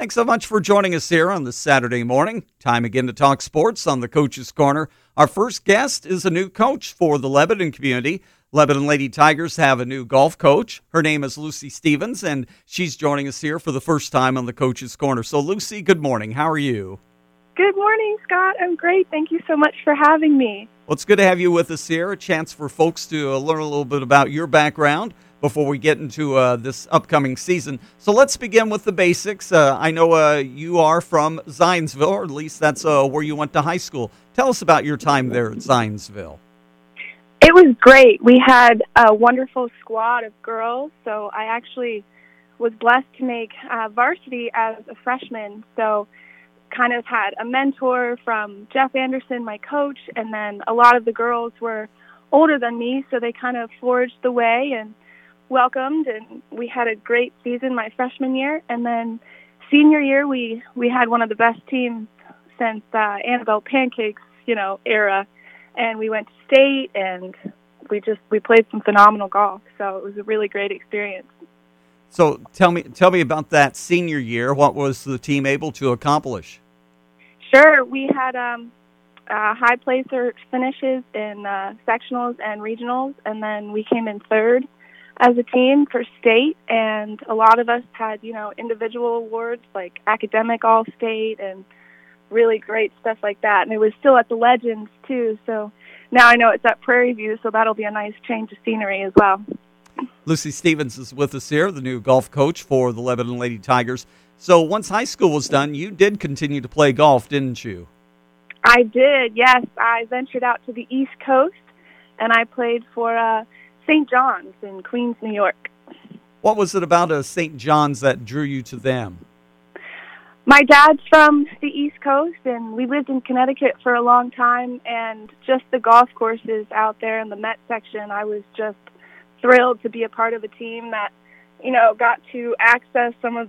Thanks so much for joining us here on this Saturday morning. Time again to talk sports on the Coach's Corner. Our first guest is a new coach for the Lebanon community. Lebanon Lady Tigers have a new golf coach. Her name is Lucy Stevens, and she's joining us here for the first time on the Coach's Corner. So, Lucy, good morning. How are you? Good morning, Scott. I'm great. Thank you so much for having me. Well, it's good to have you with us here. A chance for folks to learn a little bit about your background before we get into this upcoming season. So let's begin with the basics. I know you are from Zionsville, or at least that's where you went to high school. Tell us about your time there at Zionsville. It was great. We had a wonderful squad of girls, so I actually was blessed to make varsity as a freshman. So kind of had a mentor from Jeff Anderson, my coach, and then a lot of the girls were older than me, so they kind of forged the way and welcomed, and we had a great season my freshman year. And then senior year, we had one of the best teams since Annabelle Pancake's era, and we went to state, and we played some phenomenal golf. So it was a really great experience. So tell me about that senior year. What was the team able to accomplish? Sure, we had high placer finishes in sectionals and regionals, and then we came in third as a team for state, and a lot of us had, individual awards like academic all-state and really great stuff like that. And it was still at the Legends, too, so now I know it's at Prairie View, so that'll be a nice change of scenery as well. Lucy Stevens is with us here, the new golf coach for the Lebanon Lady Tigers. So once high school was done, you did continue to play golf, didn't you? I did, yes. I ventured out to the East Coast, and I played for St. John's in Queens, New York. What was it about St. John's that drew you to them? My dad's from the East Coast, and we lived in Connecticut for a long time, and just the golf courses out there in the Met section, I was just thrilled to be a part of a team that, got to access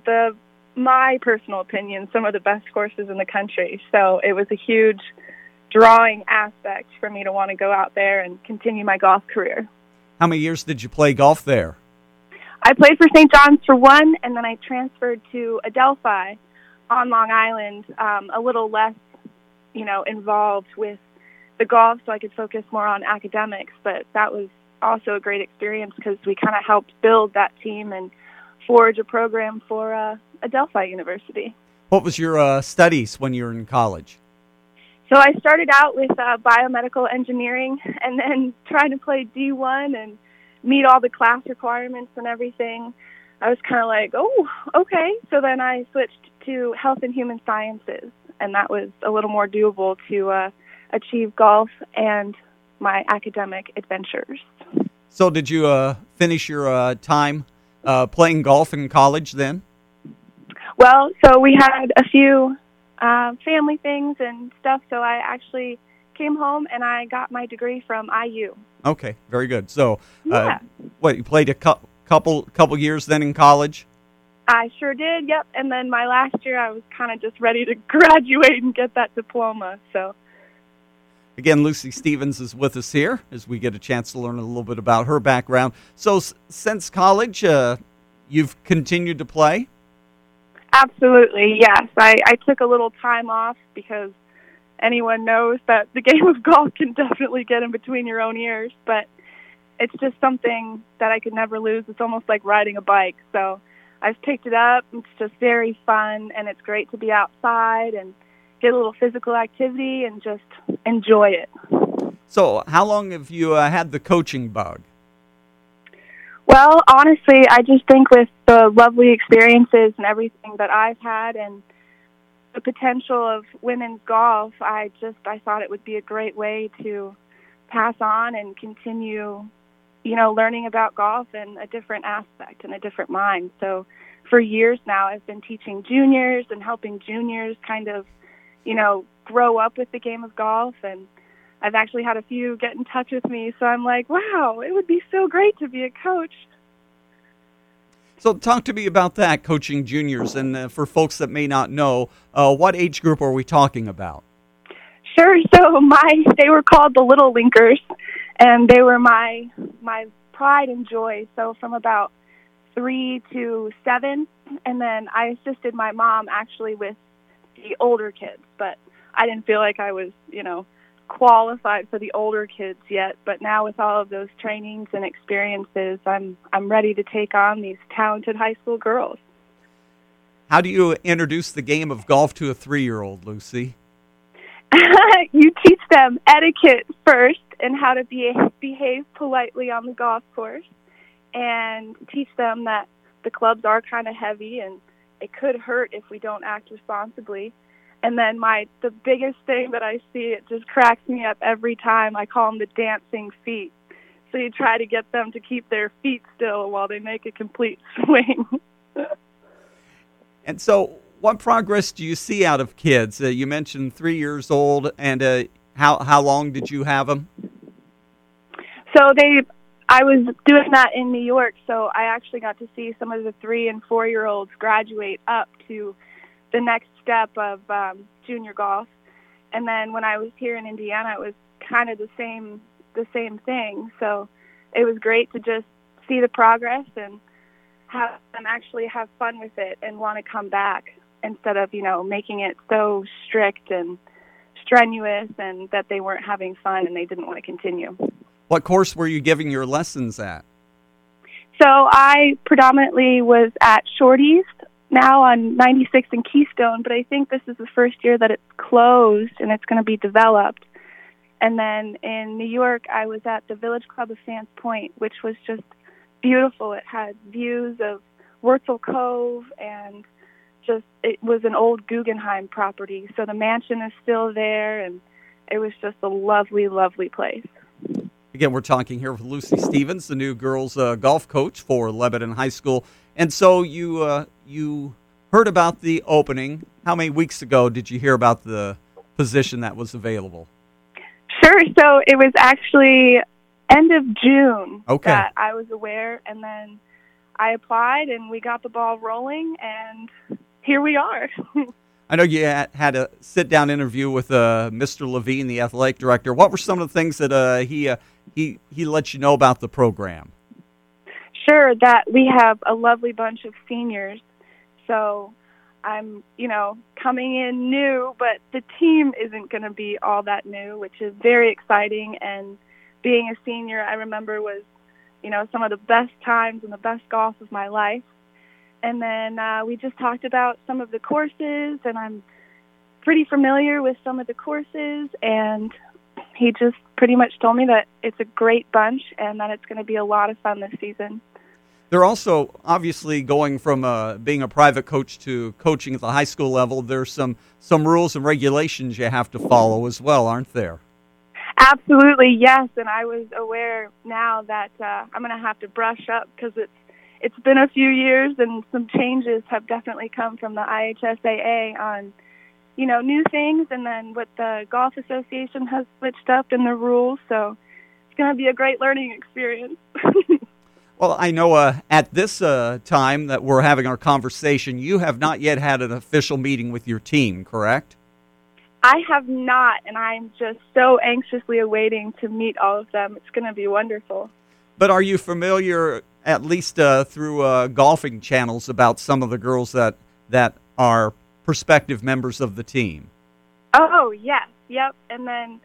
my personal opinion, some of the best courses in the country. So it was a huge drawing aspect for me to want to go out there and continue my golf career. How many years did you play golf there? I played for St. John's for one, and then I transferred to Adelphi on Long Island, a little less, involved with the golf, so I could focus more on academics. But that was also a great experience because we kind of helped build that team and forge a program for Adelphi University. What was your studies when you were in college? So I started out with biomedical engineering and then trying to play D1 and meet all the class requirements and everything. I was kind of like, oh, okay. So then I switched to health and human sciences, and that was a little more doable to achieve golf and my academic adventures. So did you finish your time playing golf in college then? Well, so we had a few family things and stuff, so I actually came home and I got my degree from IU. Okay, very good. So, yeah. You played a couple years then in college? I sure did, yep. And then my last year, I was kind of just ready to graduate and get that diploma. So, again, Lucy Stevens is with us here as we get a chance to learn a little bit about her background. So, since college, you've continued to play? Absolutely, yes. I took a little time off because anyone knows that the game of golf can definitely get in between your own ears, but it's just something that I could never lose. It's almost like riding a bike. So I've picked it up. It's just very fun, and it's great to be outside and get a little physical activity and just enjoy it. So how long have you had the coaching bug? Well, honestly, I just think with the lovely experiences and everything that I've had and the potential of women's golf, I thought it would be a great way to pass on and continue, learning about golf in a different aspect and a different mind. So for years now, I've been teaching juniors and helping juniors kind of, grow up with the game of golf, and I've actually had a few get in touch with me, so I'm like, wow, it would be so great to be a coach. So talk to me about that, coaching juniors, and for folks that may not know, what age group are we talking about? Sure. So they were called the Little Linkers, and they were my pride and joy. So from about 3 to 7, and then I assisted my mom actually with the older kids, but I didn't feel like I was, qualified for the older kids yet. But now with all of those trainings and experiences, I'm ready to take on these talented high school girls. How do you introduce the game of golf to a 3-year-old, Lucy? You teach them etiquette first and how to behave politely on the golf course, and teach them that the clubs are kind of heavy and it could hurt if we don't act responsibly. And then the biggest thing that I see, it just cracks me up every time, I call them the dancing feet. So you try to get them to keep their feet still while they make a complete swing. And so what progress do you see out of kids? You mentioned 3 years old, and how long did you have them? So I was doing that in New York, so I actually got to see some of the 3- and 4-year-olds graduate up to the next step of junior golf. And then when I was here in Indiana, it was kind of the same thing. So it was great to just see the progress and have them actually have fun with it and want to come back, instead of, making it so strict and strenuous and that they weren't having fun and they didn't want to continue. What course were you giving your lessons at? So I predominantly was at Shorty's now on 96 and Keystone, but I think this is the first year that it's closed and it's going to be developed. And then in New York, I was at the Village Club of Sands Point, which was just beautiful. It had views of Wurzel Cove, and it was an old Guggenheim property. So the mansion is still there, and it was just a lovely, lovely place. Again, we're talking here with Lucy Stevens, the new girls golf coach for Lebanon High School. And so you heard about the opening. How many weeks ago did you hear about the position that was available? Sure. So it was actually end of June that I was aware, and then I applied, and we got the ball rolling, and here we are. I know you had a sit-down interview with Mr. Levine, the athletic director. What were some of the things that he let you know about the program? Sure, that we have a lovely bunch of seniors. So I'm, coming in new, but the team isn't going to be all that new, which is very exciting. And being a senior, I remember was, some of the best times and the best golf of my life. And then we just talked about some of the courses, and I'm pretty familiar with some of the courses, and he just pretty much told me that it's a great bunch and that it's going to be a lot of fun this season. They're also obviously going from being a private coach to coaching at the high school level. There's some rules and regulations you have to follow as well, aren't there? Absolutely, yes. And I was aware now that I'm going to have to brush up, because it's been a few years and some changes have definitely come from the IHSAA on, new things, and then what the Golf Association has switched up in the rules. So it's going to be a great learning experience. Well, I know at this time that we're having our conversation, you have not yet had an official meeting with your team, correct? I have not, and I'm just so anxiously awaiting to meet all of them. It's going to be wonderful. But are you familiar, at least through golfing channels, about some of the girls that are prospective members of the team? Oh, yes. Yep. And then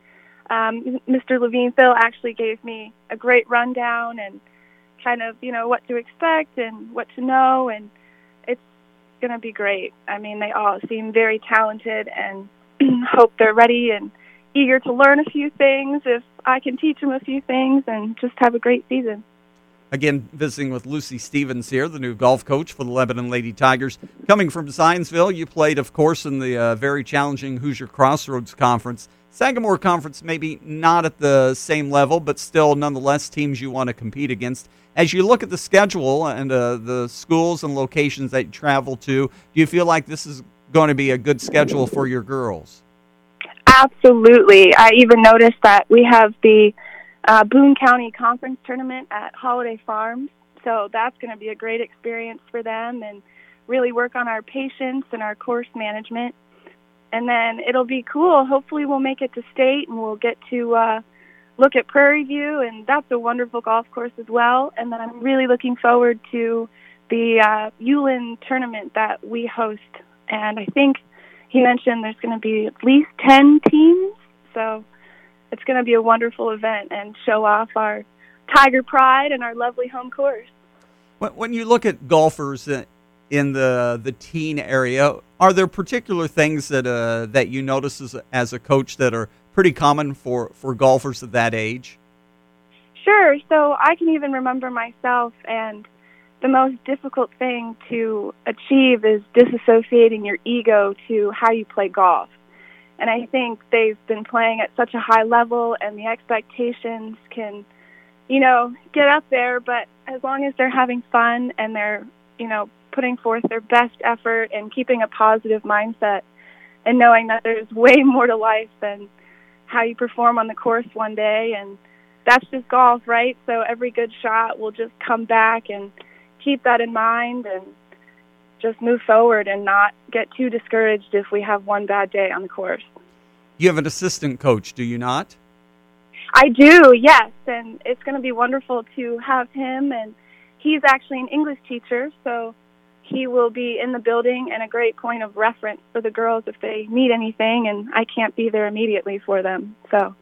Mr. Levine Phil actually gave me a great rundown and kind of, what to expect and what to know, and it's going to be great. I mean, they all seem very talented, and hope they're ready and eager to learn a few things if I can teach them a few things, and just have a great season. Again, visiting with Lucy Stevens here, the new golf coach for the Lebanon Lady Tigers. Coming from Zionsville, you played, of course, in the very challenging Hoosier Crossroads Conference. Sagamore Conference maybe not at the same level, but still nonetheless teams you want to compete against. As you look at the schedule and the schools and locations that you travel to, do you feel like this is going to be a good schedule for your girls? Absolutely. I even noticed that we have the Boone County Conference Tournament at Holiday Farms, so that's going to be a great experience for them, and really work on our patience and our course management. And then it'll be cool. Hopefully we'll make it to state, and we'll get to look at Prairie View, and that's a wonderful golf course as well. And then I'm really looking forward to the Ulan tournament that we host. And I think he mentioned there's going to be at least 10 teams. So it's going to be a wonderful event and show off our Tiger pride and our lovely home course. When you look at golfers in the teen area, are there particular things that you notice as a coach that are pretty common for golfers at that age? Sure. So I can even remember myself, and the most difficult thing to achieve is disassociating your ego to how you play golf. And I think they've been playing at such a high level, and the expectations can, get up there. But as long as they're having fun and they're, putting forth their best effort and keeping a positive mindset and knowing that there's way more to life than how you perform on the course one day. And that's just golf, right? So every good shot will just come back, and keep that in mind and just move forward and not get too discouraged if we have one bad day on the course. You have an assistant coach, do you not? I do, yes, and it's going to be wonderful to have him, and he's actually an English teacher, so he will be in the building and a great point of reference for the girls if they need anything, and I can't be there immediately for them. So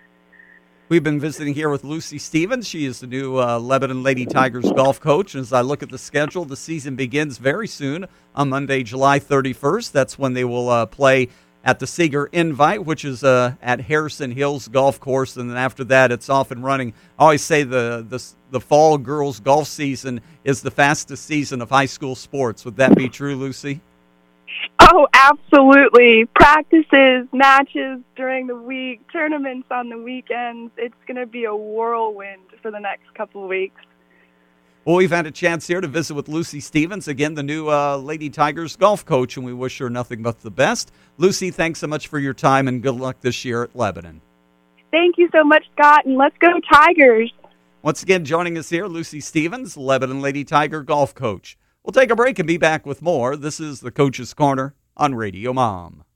we've been visiting here with Lucy Stevens. She is the new Lebanon Lady Tigers golf coach. And as I look at the schedule, the season begins very soon on Monday, July 31st. That's when they will play at the Seeger Invite, which is at Harrison Hills Golf Course. And then after that, it's off and running. I always say the fall girls golf season is the fastest season of high school sports. Would that be true, Lucy? Oh, absolutely. Practices, matches during the week, tournaments on the weekends. It's going to be a whirlwind for the next couple of weeks. Well, we've had a chance here to visit with Lucy Stevens, again, the new Lady Tigers golf coach, and we wish her nothing but the best. Lucy, thanks so much for your time, and good luck this year at Lebanon. Thank you so much, Scott, and let's go Tigers. Once again, joining us here, Lucy Stevens, Lebanon Lady Tiger golf coach. We'll take a break and be back with more. This is the Coach's Corner on Radio Mom.